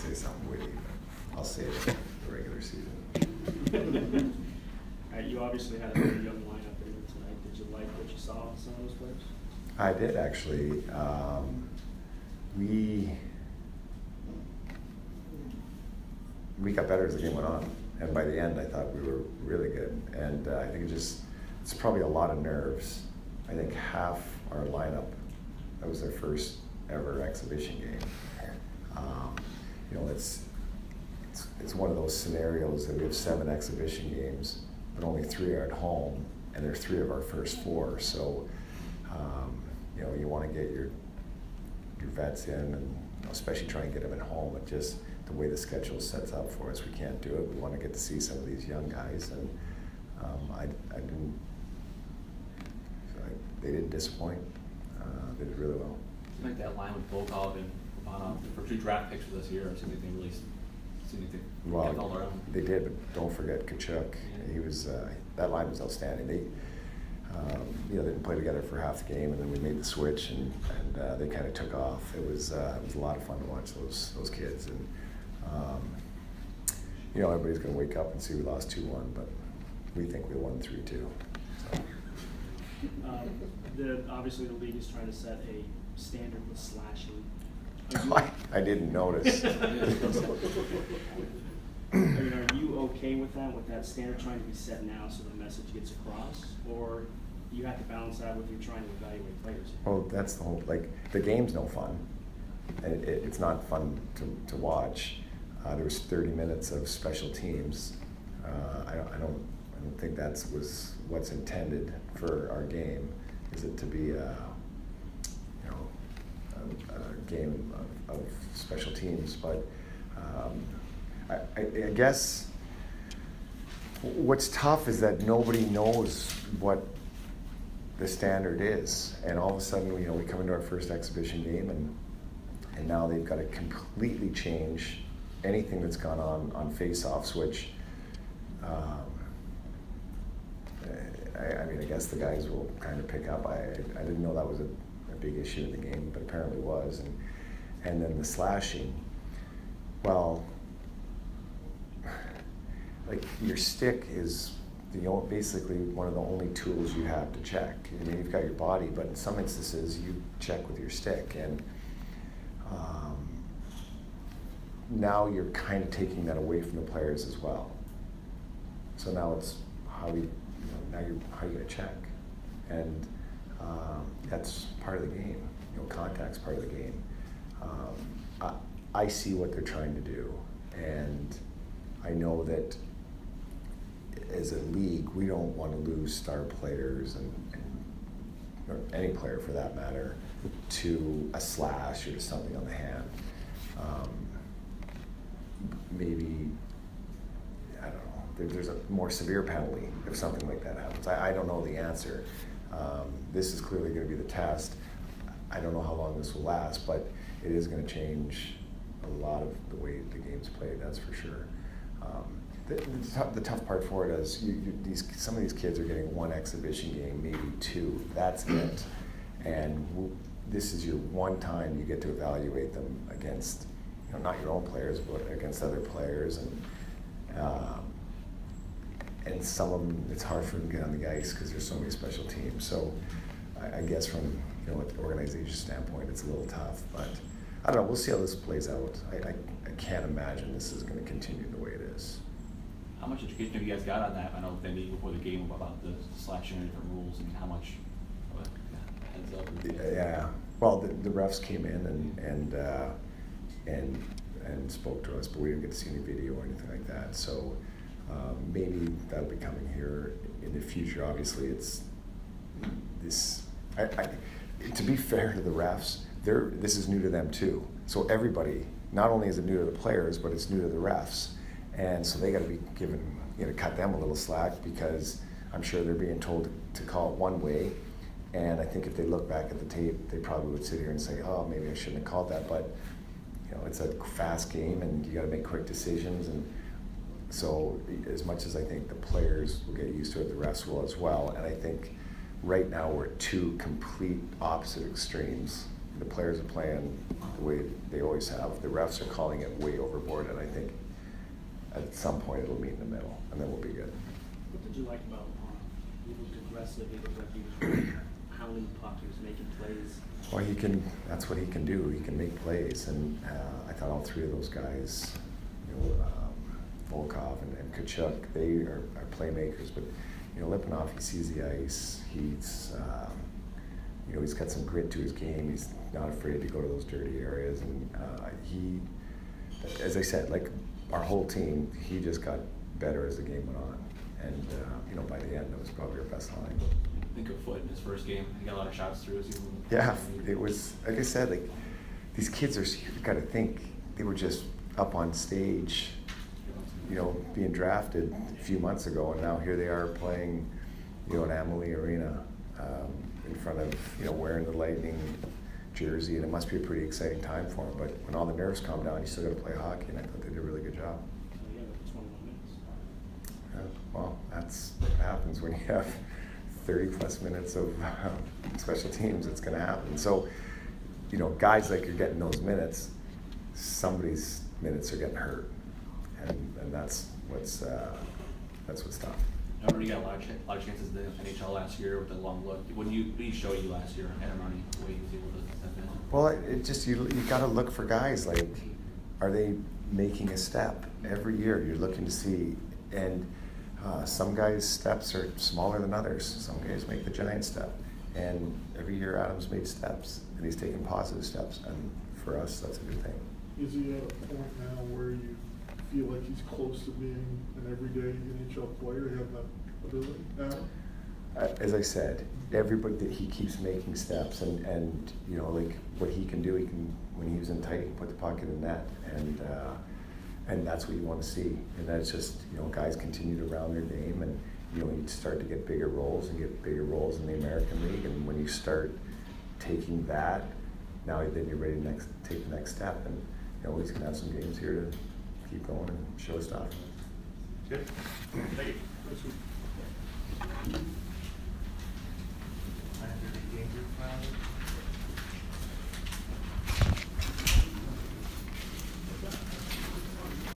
say something witty, but I'll save it for the regular season. All right, you obviously had a very young lineup in there tonight. Did you like what you saw from some of those players? I did actually. We got better as the game went on, and by the end, I thought we were really good. And I think it's probably a lot of nerves. I think half our lineup, that was their first ever exhibition game. You know, it's one of those scenarios that we have 7 exhibition games, but only 3 are at home, and they're 3 of our first 4. So, you know, you want to get your vets in, and you know, especially try and get them at home. It just the way the schedule sets up for us, we can't do it. We want to get to see some of these young guys, and they didn't disappoint. They did really well. I think that line with Volkov and Ivana for 2 draft picks for this year, I think they really kept all their own. They did, but don't forget Kachuk. Yeah. He was that line was outstanding. They you know, they didn't play together for half the game, and then we made the switch, and they kind of took off. It was a lot of fun to watch those kids, and you know, everybody's going to wake up and see we lost 2-1, but we think we won 3-2. So. Obviously, the league is trying to set a standard with slashing. I didn't notice. Are you okay with that standard trying to be set now so the message gets across, or you have to balance that with you trying to evaluate players? Well, that's the whole, like, the game's no fun. It's not fun to watch. There was 30 minutes of special teams. I don't think was what's intended for our game. Is it to be a game of special teams? But I guess what's tough is that nobody knows what the standard is, and all of a sudden, you know, we come into our first exhibition game, and now they've got to completely change anything that's gone on face-offs, which I mean, I guess the guys will kind of pick up. I didn't know that was a big issue in the game, but apparently was. And then the slashing, well, like, your stick is basically one of the only tools you have to check. I mean, you've got your body, but in some instances you check with your stick, and now you're kind of taking that away from the players as well. So now it's how you gonna check, and that's part of the game. You know, contact's part of the game. I see what they're trying to do, and I know that as a league, we don't want to lose star players or any player for that matter to a slash or to something on the hand. Maybe, I don't know, there's a more severe penalty if something like that happens. I don't know the answer. This is clearly going to be the test. I don't know how long this will last, but it is going to change a lot of the way the game's played, that's for sure. The tough part for it is some of these kids are getting 1 exhibition game, maybe 2. That's it. And this is your one time you get to evaluate them against, you know, not your own players, but against other players. And some of them, it's hard for them to get on the ice because there's so many special teams. So I guess from, you know, an organization standpoint, it's a little tough. But I don't know. We'll see how this plays out. I can't imagine this is going to continue the way it is. How much education have you guys got on that? I know they meet before the game about the slashing and different rules, and how much of a heads up? Yeah. Well, the refs came in and spoke to us, but we didn't get to see any video or anything like that. So maybe that'll be coming here in the future. Obviously, it's this. To be fair to the refs, this is new to them too. So everybody, not only is it new to the players, but it's new to the refs. And so they got to be given, you know, cut them a little slack, because I'm sure they're being told to call it one way. And I think if they look back at the tape, they probably would sit here and say, oh, maybe I shouldn't have called that. But, you know, it's a fast game and you got to make quick decisions. And so as much as I think the players will get used to it, the refs will as well. And I think right now we're at 2 complete opposite extremes the players are playing the way they always have. The refs are calling it way overboard, and I think at some point it'll meet in the middle, and then we'll be good. What did you like about he was aggressive, he looked like he was hounding the puck, he was making plays? Well, he can. That's what he can do. He can make plays, and I thought all three of those guys, Volkov and Kachuk, they are playmakers. But Lipinov, he sees the ice. He's he's got some grit to his game. He's not afraid to go to those dirty areas, and he, as I said, like our whole team, he just got better as the game went on, and by the end, it was probably our best line. Think of Foot in his first game. He got a lot of shots through his season. Yeah, it was, like I said, like these kids are, you got to think, they were just up on stage, being drafted a few months ago, and now here they are playing, in Amalie Arena, in front of, wearing the Lightning jersey, and it must be a pretty exciting time for them. But when all the nerves calm down, you still got to play hockey, and I thought they did a really good job. Yeah, but 21 minutes. Well, that's what happens when you have 30-plus minutes of special teams. It's going to happen. So, guys like you're getting those minutes, somebody's minutes are getting hurt, and that's what's tough. I remember you got a lot of chances in the NHL last year with the long look. What did he show you last year at Armani, the way he was able to step in? Well, it just you got to look for guys like, are they making a step every year? You're looking to see, and some guys' steps are smaller than others. Some guys make the giant step, and every year Adam's made steps, and he's taken positive steps, and for us, that's a good thing. Is he at a point now where you feel like he's close to being an everyday NHL player? You have that ability now? As I said, everybody that he keeps making steps, and like what he can do, when he was in tight, he can put the puck in the net, and that's what you want to see. And that's just, guys continue to round their game, and you start to get bigger roles in the American League, and when you start taking that, now then you're ready to take the next step, and he's gonna have some games here to keep going and show stuff. Good. Thank you. That's good.